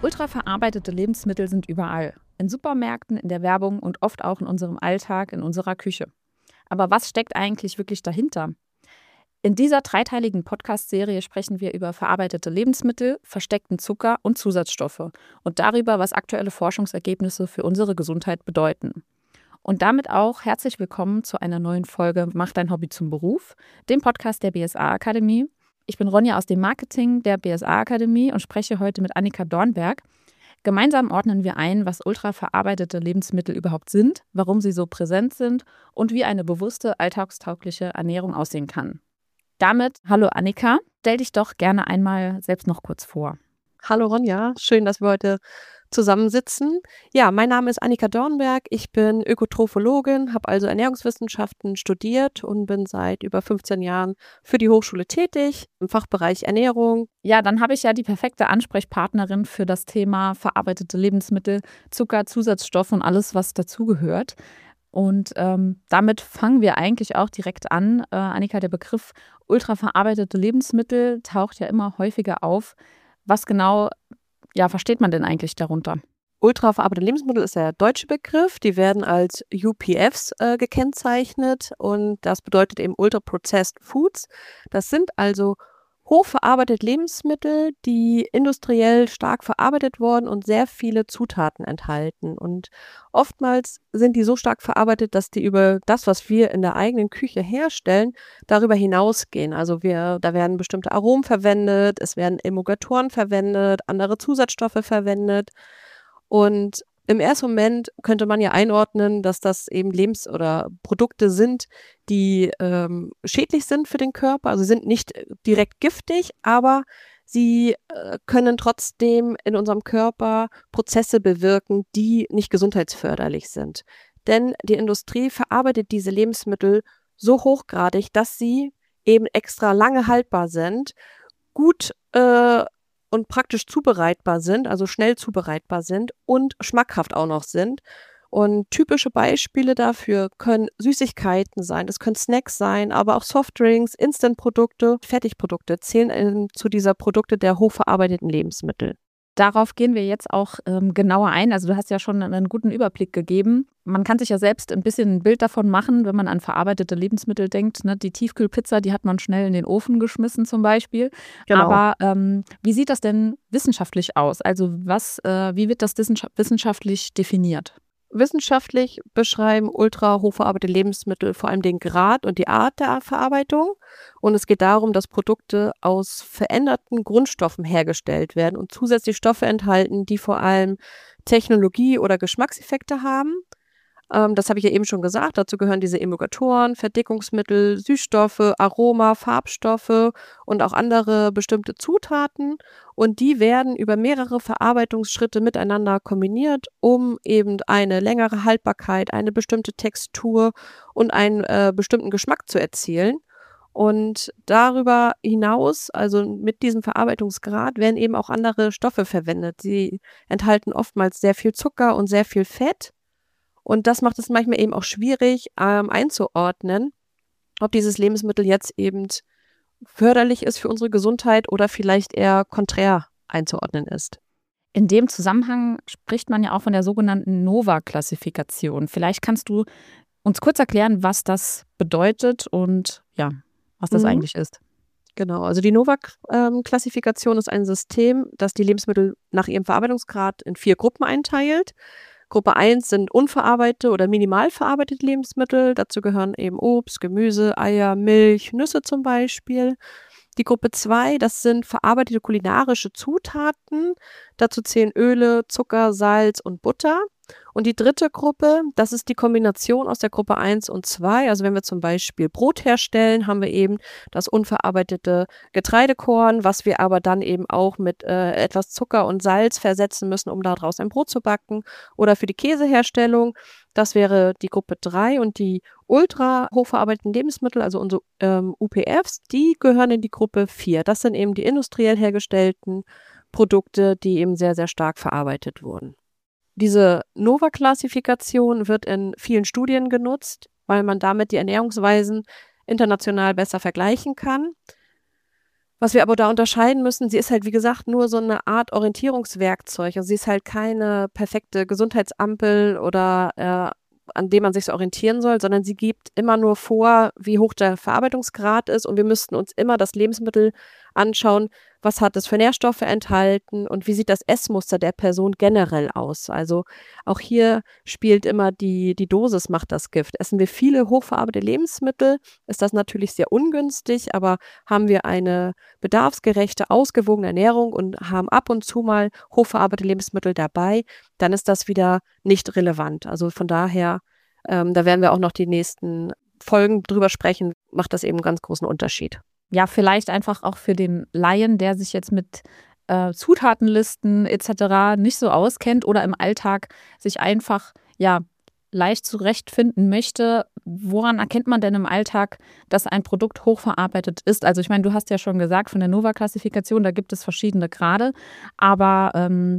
Ultraverarbeitete Lebensmittel sind überall. In Supermärkten, in der Werbung und oft auch in unserem Alltag, in unserer Küche. Aber was steckt eigentlich wirklich dahinter? In dieser dreiteiligen Podcast-Serie sprechen wir über verarbeitete Lebensmittel, versteckten Zucker und Zusatzstoffe und darüber, was aktuelle Forschungsergebnisse für unsere Gesundheit bedeuten. Und damit auch herzlich willkommen zu einer neuen Folge Mach dein Hobby zum Beruf, dem Podcast der BSA-Akademie. Ich bin Ronja aus dem Marketing der BSA-Akademie und spreche heute mit Annika Dornberg. Gemeinsam ordnen wir ein, was ultraverarbeitete Lebensmittel überhaupt sind, warum sie so präsent sind und wie eine bewusste, alltagstaugliche Ernährung aussehen kann. Damit, hallo Annika, stell dich doch gerne einmal selbst noch kurz vor. Hallo Ronja, schön, dass wir heute zusammensitzen. Ja, mein Name ist Annika Dornberg, ich bin Ökotrophologin, habe also Ernährungswissenschaften studiert und bin seit über 15 Jahren für die Hochschule tätig im Fachbereich Ernährung. Ja, dann habe ich ja die perfekte Ansprechpartnerin für das Thema verarbeitete Lebensmittel, Zucker, Zusatzstoffe und alles, was dazugehört. Und damit fangen wir eigentlich auch direkt an. Annika, der Begriff ultraverarbeitete Lebensmittel taucht ja immer häufiger auf. Was genau versteht man denn eigentlich darunter? Ultraverarbeitete Lebensmittel ist der deutsche Begriff. Die werden als UPFs gekennzeichnet und das bedeutet eben Ultra Processed Foods. Das sind also hochverarbeitete Lebensmittel, die industriell stark verarbeitet wurden und sehr viele Zutaten enthalten. Und oftmals sind die so stark verarbeitet, dass die über das, was wir in der eigenen Küche herstellen, darüber hinausgehen. Also da werden bestimmte Aromen verwendet, es werden Emulgatoren verwendet, andere Zusatzstoffe verwendet. Und im ersten Moment könnte man ja einordnen, dass das eben oder Produkte sind, die schädlich sind für den Körper. Also sie sind nicht direkt giftig, aber sie können trotzdem in unserem Körper Prozesse bewirken, die nicht gesundheitsförderlich sind. Denn die Industrie verarbeitet diese Lebensmittel so hochgradig, dass sie eben extra lange haltbar sind, gut und praktisch zubereitbar sind, also schnell zubereitbar sind und schmackhaft auch noch sind. Und typische Beispiele dafür können Süßigkeiten sein, das können Snacks sein, aber auch Softdrinks, Instant-Produkte, Fertigprodukte zählen zu dieser Produkte der hochverarbeiteten Lebensmittel. Darauf gehen wir jetzt auch genauer ein. Also du hast ja schon einen guten Überblick gegeben. Man kann sich ja selbst ein bisschen ein Bild davon machen, wenn man an verarbeitete Lebensmittel denkt. Ne? Die Tiefkühlpizza, die hat man schnell in den Ofen geschmissen zum Beispiel. Genau. Aber wie sieht das denn wissenschaftlich aus? Also wie wird das wissenschaftlich definiert? Wissenschaftlich beschreiben ultra hochverarbeitete Lebensmittel vor allem den Grad und die Art der Verarbeitung. Und es geht darum, dass Produkte aus veränderten Grundstoffen hergestellt werden und zusätzlich Stoffe enthalten, die vor allem Technologie- oder Geschmackseffekte haben. Das habe ich ja eben schon gesagt. Dazu gehören diese Emulgatoren, Verdickungsmittel, Süßstoffe, Aroma, Farbstoffe und auch andere bestimmte Zutaten. Und die werden über mehrere Verarbeitungsschritte miteinander kombiniert, um eben eine längere Haltbarkeit, eine bestimmte Textur und einen bestimmten Geschmack zu erzielen. Und darüber hinaus, also mit diesem Verarbeitungsgrad, werden eben auch andere Stoffe verwendet. Sie enthalten oftmals sehr viel Zucker und sehr viel Fett. Und das macht es manchmal eben auch schwierig einzuordnen, ob dieses Lebensmittel jetzt eben förderlich ist für unsere Gesundheit oder vielleicht eher konträr einzuordnen ist. In dem Zusammenhang spricht man ja auch von der sogenannten NOVA-Klassifikation. Vielleicht kannst du uns kurz erklären, was das bedeutet und was das eigentlich ist. Genau, also die NOVA-Klassifikation ist ein System, das die Lebensmittel nach ihrem Verarbeitungsgrad in 4 Gruppen einteilt. Gruppe 1 sind unverarbeitete oder minimal verarbeitete Lebensmittel. Dazu gehören eben Obst, Gemüse, Eier, Milch, Nüsse zum Beispiel. Die Gruppe 2, das sind verarbeitete kulinarische Zutaten. Dazu zählen Öle, Zucker, Salz und Butter. Und die dritte Gruppe, das ist die Kombination aus der Gruppe 1 und 2. Also wenn wir zum Beispiel Brot herstellen, haben wir eben das unverarbeitete Getreidekorn, was wir aber dann eben auch mit etwas Zucker und Salz versetzen müssen, um daraus ein Brot zu backen. Oder für die Käseherstellung, das wäre die Gruppe 3 und die ultra hochverarbeiteten Lebensmittel, also unsere UPFs, die gehören in die Gruppe 4. Das sind eben die industriell hergestellten Produkte, die eben sehr, sehr stark verarbeitet wurden. Diese NOVA-Klassifikation wird in vielen Studien genutzt, weil man damit die Ernährungsweisen international besser vergleichen kann. Was wir aber da unterscheiden müssen, sie ist halt, wie gesagt, nur so eine Art Orientierungswerkzeug. Also sie ist halt keine perfekte Gesundheitsampel oder an dem man sich so orientieren soll, sondern sie gibt immer nur vor, wie hoch der Verarbeitungsgrad ist und wir müssten uns immer das Lebensmittel anschauen, was hat es für Nährstoffe enthalten und wie sieht das Essmuster der Person generell aus. Also auch hier spielt immer die Dosis macht das Gift. Essen wir viele hochverarbeitete Lebensmittel, ist das natürlich sehr ungünstig, aber haben wir eine bedarfsgerechte, ausgewogene Ernährung und haben ab und zu mal hochverarbeitete Lebensmittel dabei, dann ist das wieder nicht relevant. Also von daher, da werden wir auch noch die nächsten Folgen drüber sprechen, macht das eben einen ganz großen Unterschied. Ja, vielleicht einfach auch für den Laien, der sich jetzt mit Zutatenlisten etc. nicht so auskennt oder im Alltag sich einfach ja leicht zurechtfinden möchte. Woran erkennt man denn im Alltag, dass ein Produkt hochverarbeitet ist? Also ich meine, du hast ja schon gesagt, von der Nova-Klassifikation, da gibt es verschiedene Grade, aber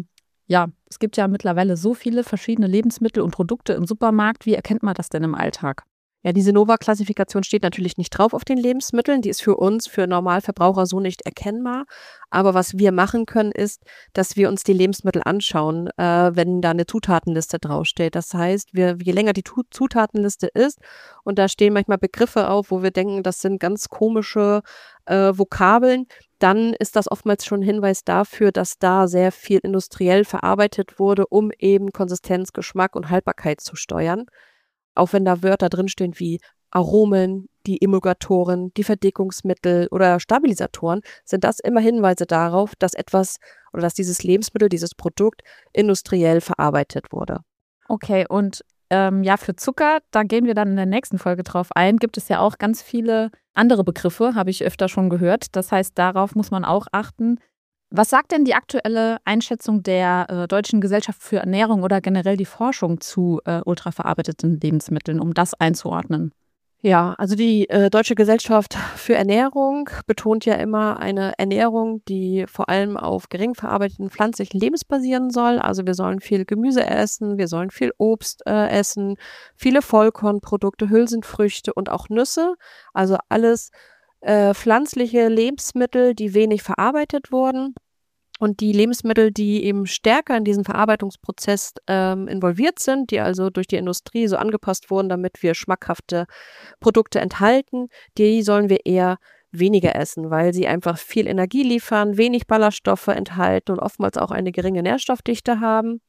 ja, es gibt ja mittlerweile so viele verschiedene Lebensmittel und Produkte im Supermarkt. Wie erkennt man das denn im Alltag? Ja, diese Nova-Klassifikation steht natürlich nicht drauf auf den Lebensmitteln. Die ist für uns, für Normalverbraucher so nicht erkennbar. Aber was wir machen können, ist, dass wir uns die Lebensmittel anschauen, wenn da eine Zutatenliste draufsteht. Das heißt, je länger die Zutatenliste ist, und da stehen manchmal Begriffe auf, wo wir denken, das sind ganz komische Vokabeln, dann ist das oftmals schon ein Hinweis dafür, dass da sehr viel industriell verarbeitet wurde, um eben Konsistenz, Geschmack und Haltbarkeit zu steuern. Auch wenn da Wörter drinstehen wie Aromen, die Emulgatoren, die Verdickungsmittel oder Stabilisatoren, sind das immer Hinweise darauf, dass etwas oder dass dieses Lebensmittel, dieses Produkt industriell verarbeitet wurde. Okay, und ja, für Zucker, da gehen wir dann in der nächsten Folge drauf ein, gibt es ja auch ganz viele andere Begriffe, habe ich öfter schon gehört. Das heißt, darauf muss man auch achten. Was sagt denn die aktuelle Einschätzung der Deutschen Gesellschaft für Ernährung oder generell die Forschung zu ultraverarbeiteten Lebensmitteln, um das einzuordnen? Ja, also die Deutsche Gesellschaft für Ernährung betont ja immer eine Ernährung, die vor allem auf gering verarbeiteten pflanzlichen Lebens basieren soll. Also wir sollen viel Gemüse essen, wir sollen viel Obst essen, viele Vollkornprodukte, Hülsenfrüchte und auch Nüsse. Also alles pflanzliche Lebensmittel, die wenig verarbeitet wurden. Und die Lebensmittel, die eben stärker in diesen Verarbeitungsprozess involviert sind, die also durch die Industrie so angepasst wurden, damit wir schmackhafte Produkte enthalten, die sollen wir eher weniger essen, weil sie einfach viel Energie liefern, wenig Ballaststoffe enthalten und oftmals auch eine geringe Nährstoffdichte haben.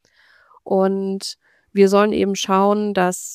Und wir sollen eben schauen, dass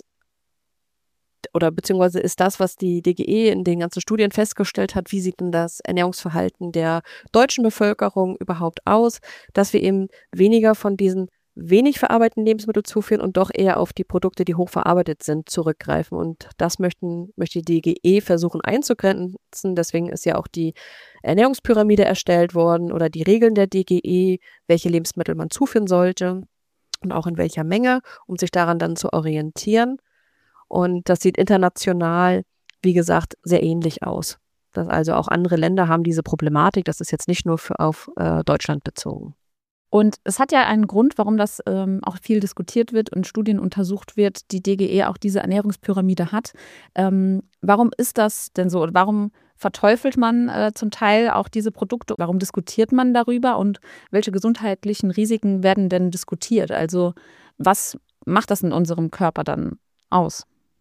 oder beziehungsweise ist das, was die DGE in den ganzen Studien festgestellt hat, wie sieht denn das Ernährungsverhalten der deutschen Bevölkerung überhaupt aus, dass wir eben weniger von diesen wenig verarbeiteten Lebensmitteln zuführen und doch eher auf die Produkte, die hochverarbeitet sind, zurückgreifen. Und das möchte die DGE versuchen einzugrenzen. Deswegen ist ja auch die Ernährungspyramide erstellt worden oder die Regeln der DGE, welche Lebensmittel man zuführen sollte und auch in welcher Menge, um sich daran dann zu orientieren. Und das sieht international, wie gesagt, sehr ähnlich aus. Also auch andere Länder haben diese Problematik. Das ist jetzt nicht nur auf Deutschland bezogen. Und es hat ja einen Grund, warum das auch viel diskutiert wird und Studien untersucht wird, die DGE auch diese Ernährungspyramide hat. Warum ist das denn so? Warum verteufelt man zum Teil auch diese Produkte? Warum diskutiert man darüber und welche gesundheitlichen Risiken werden denn diskutiert? Also was macht das in unserem Körper dann aus?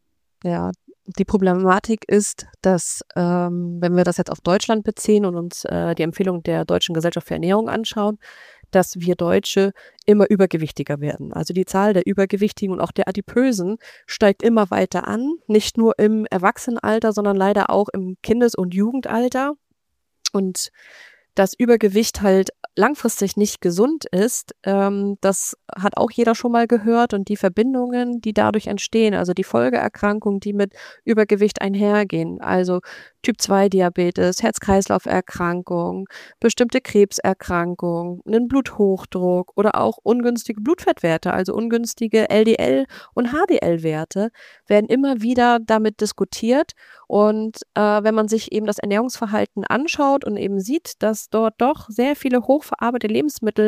Ja, die Problematik ist, dass, wenn wir das jetzt auf Deutschland beziehen und uns die Empfehlung der Deutschen Gesellschaft für Ernährung anschauen, dass wir Deutsche immer übergewichtiger werden. Also die Zahl der Übergewichtigen und auch der Adipösen steigt immer weiter an, nicht nur im Erwachsenenalter, sondern leider auch im Kindes- und Jugendalter. Und dass Übergewicht halt langfristig nicht gesund ist, das hat auch jeder schon mal gehört und die Verbindungen, die dadurch entstehen, also die Folgeerkrankungen, die mit Übergewicht einhergehen, also Typ-2-Diabetes, Herz-Kreislauf-Erkrankungen, bestimmte Krebserkrankungen, einen Bluthochdruck oder auch ungünstige Blutfettwerte, also ungünstige LDL- und HDL-Werte, werden immer wieder damit diskutiert. Und wenn man sich eben das Ernährungsverhalten anschaut und eben sieht, dass dort doch sehr viele hochverarbeitete Lebensmittel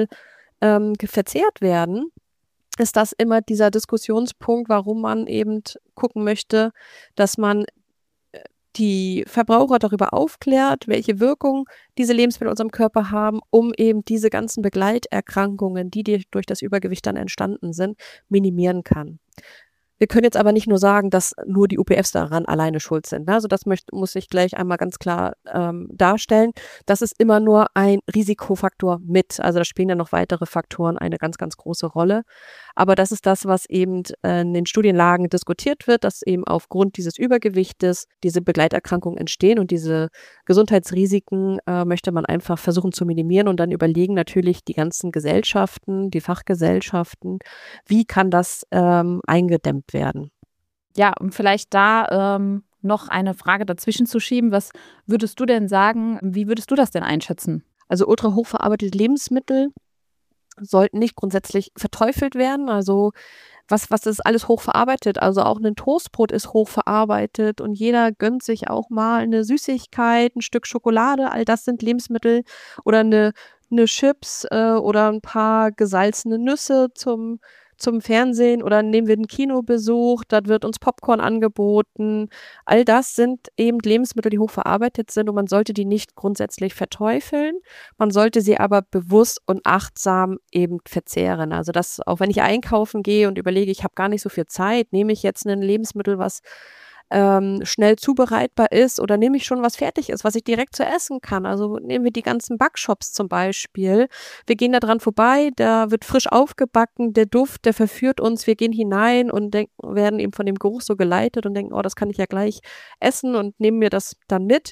verzehrt werden, ist das immer dieser Diskussionspunkt, warum man eben gucken möchte, dass man die Verbraucher darüber aufklärt, welche Wirkung diese Lebensmittel in unserem Körper haben, um eben diese ganzen Begleiterkrankungen, die durch das Übergewicht dann entstanden sind, minimieren kann. Wir können jetzt aber nicht nur sagen, dass nur die UPFs daran alleine schuld sind. Ne? Also das muss ich gleich einmal ganz klar darstellen. Das ist immer nur ein Risikofaktor mit. Also da spielen ja noch weitere Faktoren eine ganz, ganz große Rolle. Aber das ist das, was eben in den Studienlagen diskutiert wird, dass eben aufgrund dieses Übergewichtes diese Begleiterkrankungen entstehen und diese Gesundheitsrisiken möchte man einfach versuchen zu minimieren und dann überlegen natürlich die ganzen Gesellschaften, die Fachgesellschaften, wie kann das eingedämmt werden. Ja, um vielleicht da noch eine Frage dazwischen zu schieben. Was würdest du denn sagen, wie würdest du das denn einschätzen? Also ultra hochverarbeitete Lebensmittel sollten nicht grundsätzlich verteufelt werden. Also was ist alles hochverarbeitet? Also auch ein Toastbrot ist hochverarbeitet und jeder gönnt sich auch mal eine Süßigkeit, ein Stück Schokolade. All das sind Lebensmittel oder eine Chips oder ein paar gesalzene Nüsse zum Fernsehen oder nehmen wir einen Kinobesuch, da wird uns Popcorn angeboten. All das sind eben Lebensmittel, die hochverarbeitet sind und man sollte die nicht grundsätzlich verteufeln. Man sollte sie aber bewusst und achtsam eben verzehren. Also das, auch wenn ich einkaufen gehe und überlege, ich habe gar nicht so viel Zeit, nehme ich jetzt ein Lebensmittel, was schnell zubereitbar ist oder nehme ich schon was fertig ist, was ich direkt zu essen kann. Also nehmen wir die ganzen Backshops zum Beispiel. Wir gehen da dran vorbei, da wird frisch aufgebacken, der Duft, der verführt uns. Wir gehen hinein und werden eben von dem Geruch so geleitet und denken, oh, das kann ich ja gleich essen und nehmen mir das dann mit.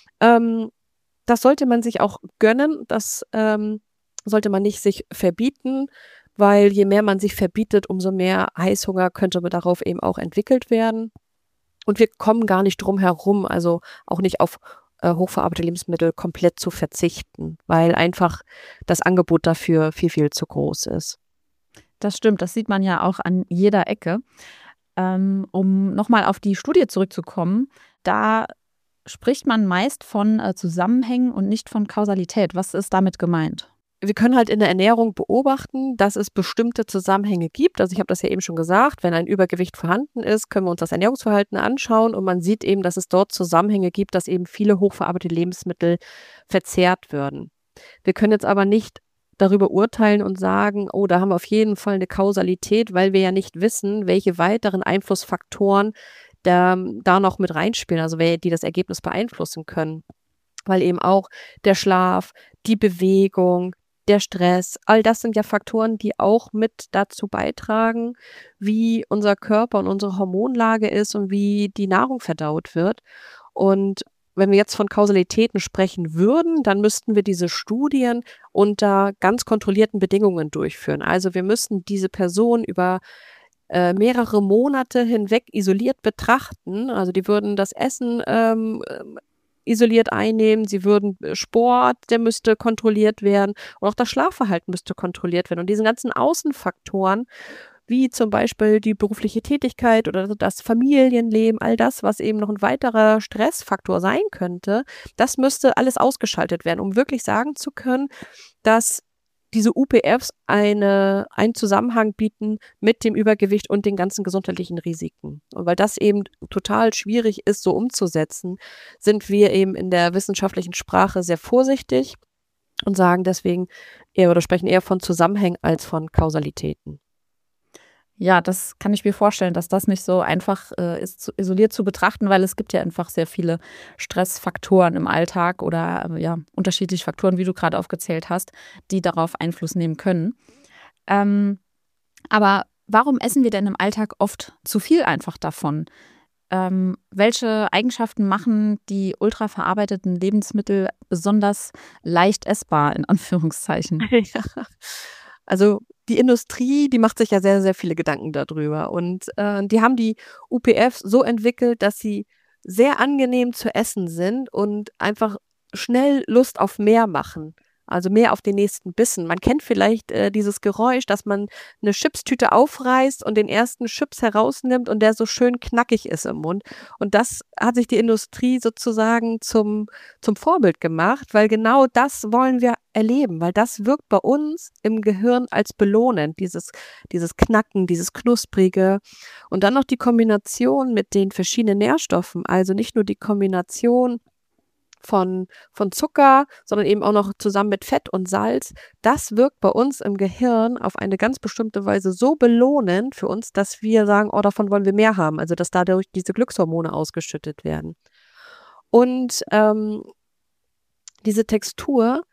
Das sollte man sich auch gönnen, das sollte man nicht sich verbieten, weil je mehr man sich verbietet, umso mehr Heißhunger könnte darauf eben auch entwickelt werden. Und wir kommen gar nicht drum herum, also auch nicht auf hochverarbeitete Lebensmittel komplett zu verzichten, weil einfach das Angebot dafür viel, viel zu groß ist. Das stimmt, das sieht man ja auch an jeder Ecke. Um nochmal auf die Studie zurückzukommen, da spricht man meist von Zusammenhängen und nicht von Kausalität. Was ist damit gemeint? Wir können halt in der Ernährung beobachten, dass es bestimmte Zusammenhänge gibt. Also ich habe das ja eben schon gesagt, wenn ein Übergewicht vorhanden ist, können wir uns das Ernährungsverhalten anschauen und man sieht eben, dass es dort Zusammenhänge gibt, dass eben viele hochverarbeitete Lebensmittel verzehrt werden. Wir können jetzt aber nicht darüber urteilen und sagen, oh, da haben wir auf jeden Fall eine Kausalität, weil wir ja nicht wissen, welche weiteren Einflussfaktoren da noch mit reinspielen, also die das Ergebnis beeinflussen können. Weil eben auch der Schlaf, die Bewegung, der Stress, all das sind ja Faktoren, die auch mit dazu beitragen, wie unser Körper und unsere Hormonlage ist und wie die Nahrung verdaut wird. Und wenn wir jetzt von Kausalitäten sprechen würden, dann müssten wir diese Studien unter ganz kontrollierten Bedingungen durchführen. Also wir müssten diese Person über mehrere Monate hinweg isoliert betrachten. Also die würden das Essen isoliert einnehmen, sie würden Sport, der müsste kontrolliert werden und auch das Schlafverhalten müsste kontrolliert werden. Und diese ganzen Außenfaktoren, wie zum Beispiel die berufliche Tätigkeit oder das Familienleben, all das, was eben noch ein weiterer Stressfaktor sein könnte, das müsste alles ausgeschaltet werden, um wirklich sagen zu können, dass diese UPFs einen Zusammenhang bieten mit dem Übergewicht und den ganzen gesundheitlichen Risiken. Und weil das eben total schwierig ist, so umzusetzen, sind wir eben in der wissenschaftlichen Sprache sehr vorsichtig und sagen deswegen sprechen eher von Zusammenhängen als von Kausalitäten. Ja, das kann ich mir vorstellen, dass das nicht so einfach ist, isoliert zu betrachten, weil es gibt ja einfach sehr viele Stressfaktoren im Alltag oder unterschiedliche Faktoren, wie du gerade aufgezählt hast, die darauf Einfluss nehmen können. Aber warum essen wir denn im Alltag oft zu viel einfach davon? Welche Eigenschaften machen die ultraverarbeiteten Lebensmittel besonders leicht essbar, in Anführungszeichen? Ja. Also die Industrie, die macht sich ja sehr, sehr viele Gedanken darüber. Und die haben die UPFs so entwickelt, dass sie sehr angenehm zu essen sind und einfach schnell Lust auf mehr machen. Also mehr auf den nächsten Bissen. Man kennt vielleicht dieses Geräusch, dass man eine Chipstüte aufreißt und den ersten Chips herausnimmt und der so schön knackig ist im Mund. Und das hat sich die Industrie sozusagen zum Vorbild gemacht, weil genau das wollen wir erleben, weil das wirkt bei uns im Gehirn als belohnend, dieses Knacken, dieses Knusprige. Und dann noch die Kombination mit den verschiedenen Nährstoffen, also nicht nur die Kombination von Zucker, sondern eben auch noch zusammen mit Fett und Salz, das wirkt bei uns im Gehirn auf eine ganz bestimmte Weise so belohnend für uns, dass wir sagen, oh, davon wollen wir mehr haben, also dass dadurch diese Glückshormone ausgeschüttet werden. Und diese Textur,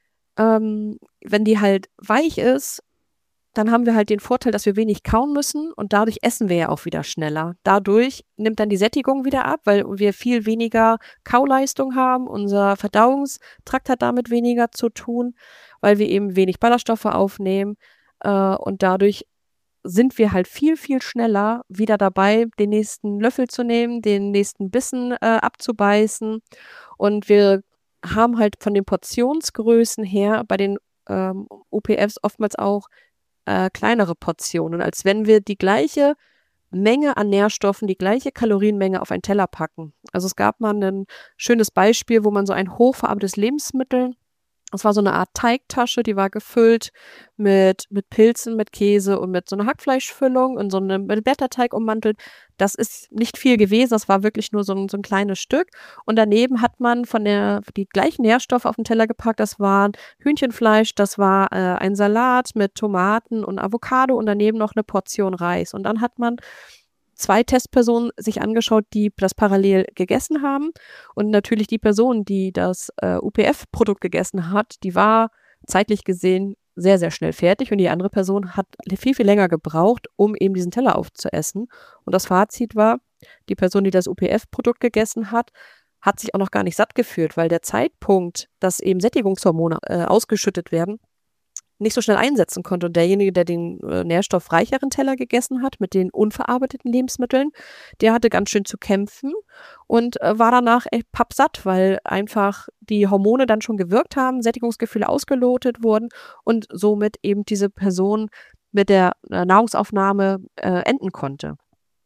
wenn die halt weich ist, dann haben wir halt den Vorteil, dass wir wenig kauen müssen und dadurch essen wir ja auch wieder schneller. Dadurch nimmt dann die Sättigung wieder ab, weil wir viel weniger Kauleistung haben. Unser Verdauungstrakt hat damit weniger zu tun, weil wir eben wenig Ballaststoffe aufnehmen und dadurch sind wir halt viel, viel schneller wieder dabei, den nächsten Löffel zu nehmen, den nächsten Bissen abzubeißen und wir haben halt von den Portionsgrößen her bei den UPFs oftmals auch kleinere Portionen, als wenn wir die gleiche Menge an Nährstoffen, die gleiche Kalorienmenge auf einen Teller packen. Also es gab mal ein schönes Beispiel, wo man so ein hochverarbeitetes Lebensmittel, das war so eine Art Teigtasche, die war gefüllt mit Pilzen, mit Käse und mit so einer Hackfleischfüllung und so einem Blätterteig ummantelt. Das ist nicht viel gewesen, das war wirklich nur so ein kleines Stück. Und daneben hat man die gleichen Nährstoffe auf den Teller gepackt. Das war Hühnchenfleisch, das war ein Salat mit Tomaten und Avocado und daneben noch eine Portion Reis. Und dann hat man 2 Testpersonen sich angeschaut, die das parallel gegessen haben. Und natürlich die Person, die das UPF-Produkt gegessen hat, die war zeitlich gesehen sehr, sehr schnell fertig. Und die andere Person hat viel, viel länger gebraucht, um eben diesen Teller aufzuessen. Und das Fazit war, die Person, die das UPF-Produkt gegessen hat sich auch noch gar nicht satt gefühlt, weil der Zeitpunkt, dass eben Sättigungshormone ausgeschüttet werden, nicht so schnell einsetzen konnte. Und derjenige, der den nährstoffreicheren Teller gegessen hat, mit den unverarbeiteten Lebensmitteln, der hatte ganz schön zu kämpfen und war danach echt pappsatt, weil einfach die Hormone dann schon gewirkt haben, Sättigungsgefühle ausgelotet wurden und somit eben diese Person mit der Nahrungsaufnahme enden konnte.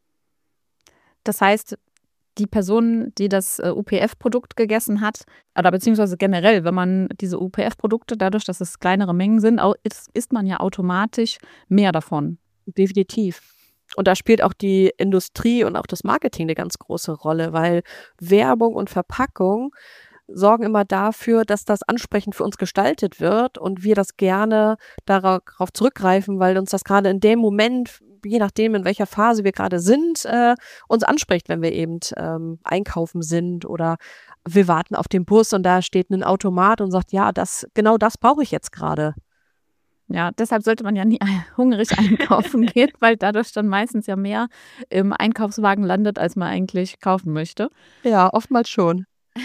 Das heißt, die Person, die das UPF-Produkt gegessen hat, oder beziehungsweise generell, wenn man diese UPF-Produkte, dadurch, dass es kleinere Mengen sind, isst man ja automatisch mehr davon. Definitiv. Und da spielt auch die Industrie und auch das Marketing eine ganz große Rolle, weil Werbung und Verpackung sorgen immer dafür, dass das ansprechend für uns gestaltet wird und wir das gerne darauf zurückgreifen, weil uns das gerade in dem Moment, je nachdem, in welcher Phase wir gerade sind, uns anspricht, wenn wir eben einkaufen sind oder wir warten auf den Bus und da steht ein Automat und sagt, ja, genau das brauche ich jetzt gerade. Ja, deshalb sollte man ja nie hungrig einkaufen gehen, weil dadurch dann meistens ja mehr im Einkaufswagen landet, als man eigentlich kaufen möchte. Ja, oftmals schon.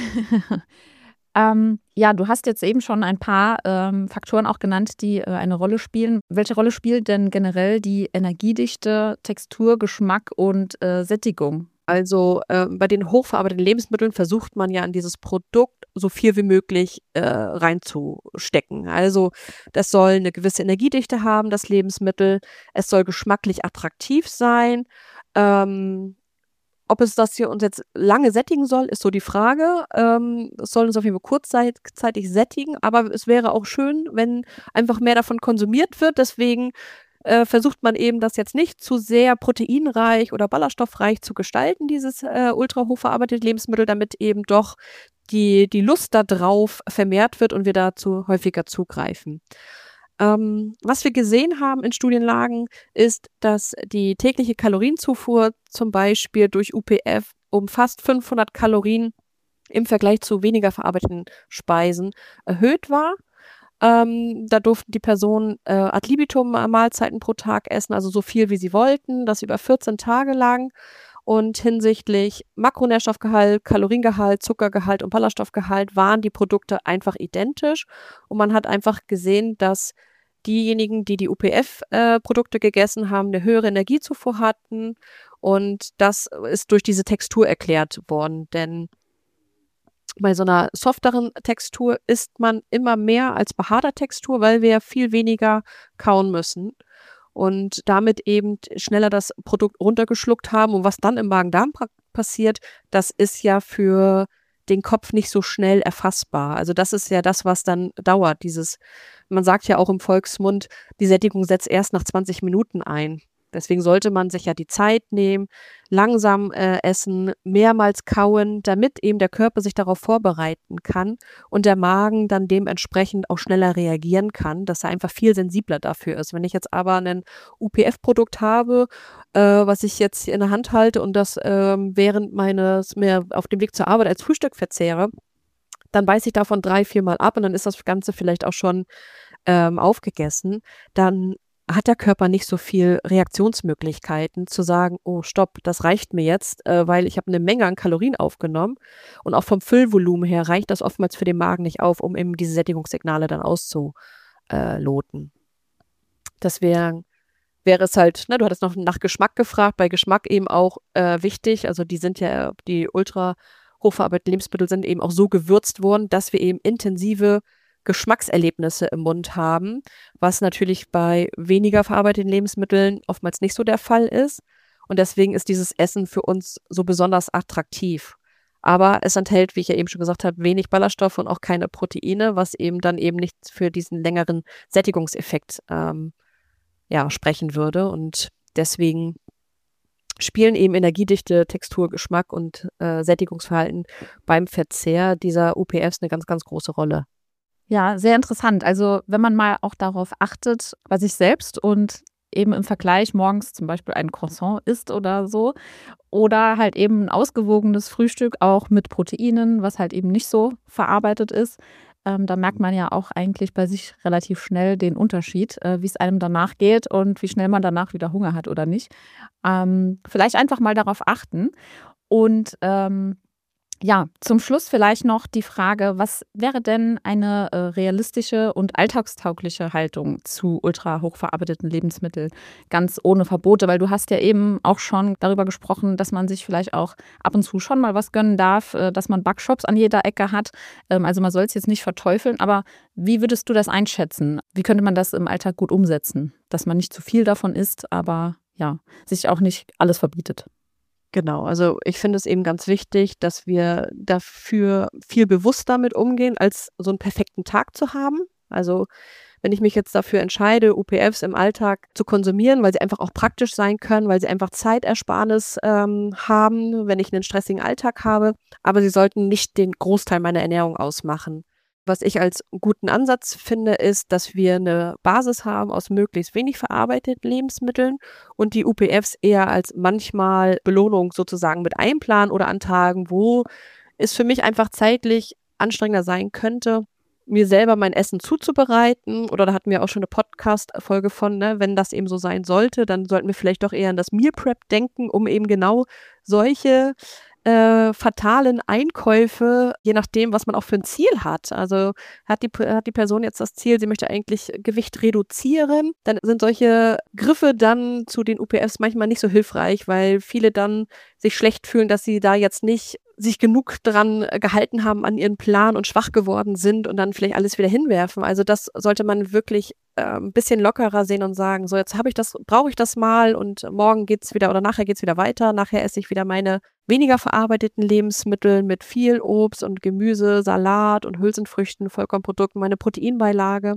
Ja, du hast jetzt eben schon ein paar Faktoren auch genannt, die eine Rolle spielen. Welche Rolle spielt denn generell die Energiedichte, Textur, Geschmack und Sättigung? Also bei den hochverarbeiteten Lebensmitteln versucht man ja in dieses Produkt so viel wie möglich reinzustecken. Also das soll eine gewisse Energiedichte haben, das Lebensmittel. Es soll geschmacklich attraktiv sein. Ob es das hier uns jetzt lange sättigen soll, ist so die Frage. Es soll uns auf jeden Fall kurzzeitig sättigen, aber es wäre auch schön, wenn einfach mehr davon konsumiert wird. Deswegen versucht man eben, das jetzt nicht zu sehr proteinreich oder ballaststoffreich zu gestalten, dieses ultra hochverarbeitete Lebensmittel, damit eben doch die Lust darauf vermehrt wird und wir dazu häufiger zugreifen. Was wir gesehen haben in Studienlagen, ist, dass die tägliche Kalorienzufuhr zum Beispiel durch UPF um fast 500 Kalorien im Vergleich zu weniger verarbeiteten Speisen erhöht war. Da durften die Personen ad libitum Mahlzeiten pro Tag essen, also so viel wie sie wollten, das über 14 Tage lang. Und hinsichtlich Makronährstoffgehalt, Kaloriengehalt, Zuckergehalt und Ballaststoffgehalt waren die Produkte einfach identisch. Und man hat einfach gesehen, dass diejenigen, die UPF-Produkte gegessen haben, eine höhere Energiezufuhr hatten. Und das ist durch diese Textur erklärt worden. Denn Bei so einer softeren Textur isst man immer mehr als bei harter Textur, weil wir viel weniger kauen müssen und damit eben schneller das Produkt runtergeschluckt haben. Und was dann im Magen-Darm passiert, das ist ja für den Kopf nicht so schnell erfassbar. Also das ist ja das, was dann dauert. Man sagt ja auch im Volksmund, die Sättigung setzt erst nach 20 Minuten ein. Deswegen sollte man sich ja die Zeit nehmen, langsam essen, mehrmals kauen, damit eben der Körper sich darauf vorbereiten kann und der Magen dann dementsprechend auch schneller reagieren kann, dass er einfach viel sensibler dafür ist. Wenn ich jetzt aber ein UPF-Produkt habe, was ich jetzt in der Hand halte und das während mir auf dem Weg zur Arbeit als Frühstück verzehre, dann beiße ich davon 3-4 Mal ab und dann ist das Ganze vielleicht auch schon aufgegessen. Dann hat der Körper nicht so viel Reaktionsmöglichkeiten zu sagen, oh stopp, das reicht mir jetzt, weil ich habe eine Menge an Kalorien aufgenommen und auch vom Füllvolumen her reicht das oftmals für den Magen nicht auf, um eben diese Sättigungssignale dann auszuloten. Wäre es halt, ne, du hattest noch nach Geschmack gefragt, bei Geschmack eben auch wichtig, also die ultra hochverarbeiteten Lebensmittel sind eben auch so gewürzt worden, dass wir eben intensive Geschmackserlebnisse im Mund haben, was natürlich bei weniger verarbeiteten Lebensmitteln oftmals nicht so der Fall ist. Und deswegen ist dieses Essen für uns so besonders attraktiv. Aber es enthält, wie ich ja eben schon gesagt habe, wenig Ballaststoffe und auch keine Proteine, was eben dann eben nicht für diesen längeren Sättigungseffekt sprechen würde. Und deswegen spielen eben Energiedichte, Textur, Geschmack und Sättigungsverhalten beim Verzehr dieser UPFs eine ganz, ganz große Rolle. Ja, sehr interessant. Also wenn man mal auch darauf achtet, bei sich selbst und eben im Vergleich morgens zum Beispiel ein Croissant isst oder so oder halt eben ein ausgewogenes Frühstück auch mit Proteinen, was halt eben nicht so verarbeitet ist, da merkt man ja auch eigentlich bei sich relativ schnell den Unterschied, wie es einem danach geht und wie schnell man danach wieder Hunger hat oder nicht. Vielleicht einfach mal darauf achten und ja, zum Schluss vielleicht noch die Frage, was wäre denn eine realistische und alltagstaugliche Haltung zu ultra hochverarbeiteten Lebensmitteln, ganz ohne Verbote? Weil du hast ja eben auch schon darüber gesprochen, dass man sich vielleicht auch ab und zu schon mal was gönnen darf, dass man Backshops an jeder Ecke hat. Also man soll es jetzt nicht verteufeln, aber wie würdest du das einschätzen? Wie könnte man das im Alltag gut umsetzen, dass man nicht zu viel davon isst, aber ja, sich auch nicht alles verbietet? Genau, also ich finde es eben ganz wichtig, dass wir dafür viel bewusster mit umgehen, als so einen perfekten Tag zu haben. Also wenn ich mich jetzt dafür entscheide, UPFs im Alltag zu konsumieren, weil sie einfach auch praktisch sein können, weil sie einfach Zeitersparnis haben, wenn ich einen stressigen Alltag habe, aber sie sollten nicht den Großteil meiner Ernährung ausmachen. Was ich als guten Ansatz finde, ist, dass wir eine Basis haben aus möglichst wenig verarbeiteten Lebensmitteln und die UPFs eher als manchmal Belohnung sozusagen mit einplanen oder an Tagen, wo es für mich einfach zeitlich anstrengender sein könnte, mir selber mein Essen zuzubereiten. Oder da hatten wir auch schon eine Podcast-Folge von, ne, wenn das eben so sein sollte, dann sollten wir vielleicht doch eher an das Meal Prep denken, um eben genau solche fatalen Einkäufe, je nachdem, was man auch für ein Ziel hat. Also hat die Person jetzt das Ziel, sie möchte eigentlich Gewicht reduzieren, dann sind solche Griffe dann zu den UPFs manchmal nicht so hilfreich, weil viele dann sich schlecht fühlen, dass sie da jetzt nicht sich genug dran gehalten haben an ihren Plan und schwach geworden sind und dann vielleicht alles wieder hinwerfen. Also das sollte man wirklich ein bisschen lockerer sehen und sagen, so jetzt brauche ich das mal und morgen geht's wieder oder nachher geht's wieder weiter. Nachher esse ich wieder meine weniger verarbeiteten Lebensmittel mit viel Obst und Gemüse, Salat und Hülsenfrüchten, Vollkornprodukten, meine Proteinbeilage.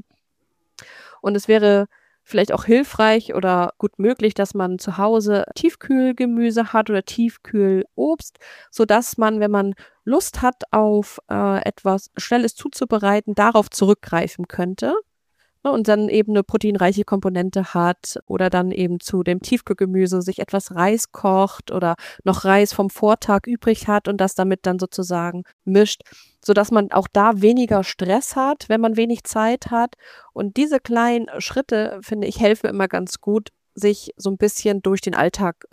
Und es wäre vielleicht auch hilfreich oder gut möglich, dass man zu Hause Tiefkühlgemüse hat oder Tiefkühlobst, sodass man, wenn man Lust hat, auf etwas Schnelles zuzubereiten, darauf zurückgreifen könnte. Und dann eben eine proteinreiche Komponente hat oder dann eben zu dem Tiefkühlgemüse sich etwas Reis kocht oder noch Reis vom Vortag übrig hat und das damit dann sozusagen mischt, sodass man auch da weniger Stress hat, wenn man wenig Zeit hat. Und diese kleinen Schritte, finde ich, helfen immer ganz gut, sich so ein bisschen durch den Alltag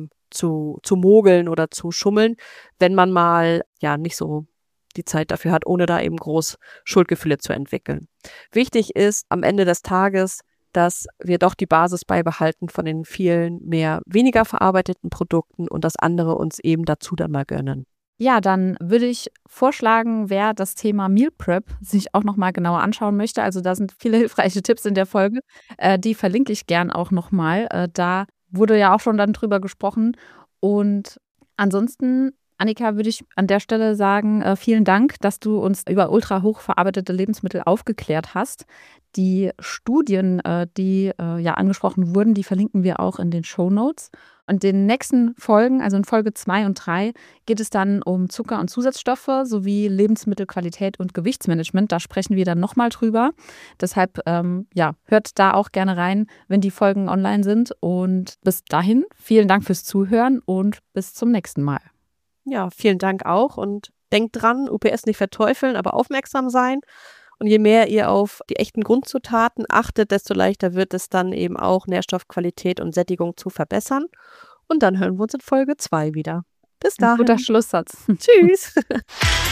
zu mogeln oder zu schummeln, wenn man mal ja nicht so die Zeit dafür hat, ohne da eben groß Schuldgefühle zu entwickeln. Wichtig ist am Ende des Tages, dass wir doch die Basis beibehalten von den vielen weniger verarbeiteten Produkten und das andere uns eben dazu dann mal gönnen. Ja, dann würde ich vorschlagen, wer das Thema Meal Prep sich auch nochmal genauer anschauen möchte. Also da sind viele hilfreiche Tipps in der Folge. Die verlinke ich gern auch nochmal. Da wurde ja auch schon dann drüber gesprochen. Und ansonsten, Annika, würde ich an der Stelle sagen, vielen Dank, dass du uns über ultra hochverarbeitete Lebensmittel aufgeklärt hast. Die Studien, die ja angesprochen wurden, die verlinken wir auch in den Shownotes. Und in den nächsten Folgen, also in Folge 2 und 3, geht es dann um Zucker und Zusatzstoffe sowie Lebensmittelqualität und Gewichtsmanagement. Da sprechen wir dann nochmal drüber. Deshalb hört da auch gerne rein, wenn die Folgen online sind. Und bis dahin, vielen Dank fürs Zuhören und bis zum nächsten Mal. Ja, vielen Dank auch und denkt dran, UPS nicht verteufeln, aber aufmerksam sein. Und je mehr ihr auf die echten Grundzutaten achtet, desto leichter wird es dann eben auch, Nährstoffqualität und Sättigung zu verbessern. Und dann hören wir uns in Folge 2 wieder. Bis dahin. Guter Schlusssatz. Tschüss.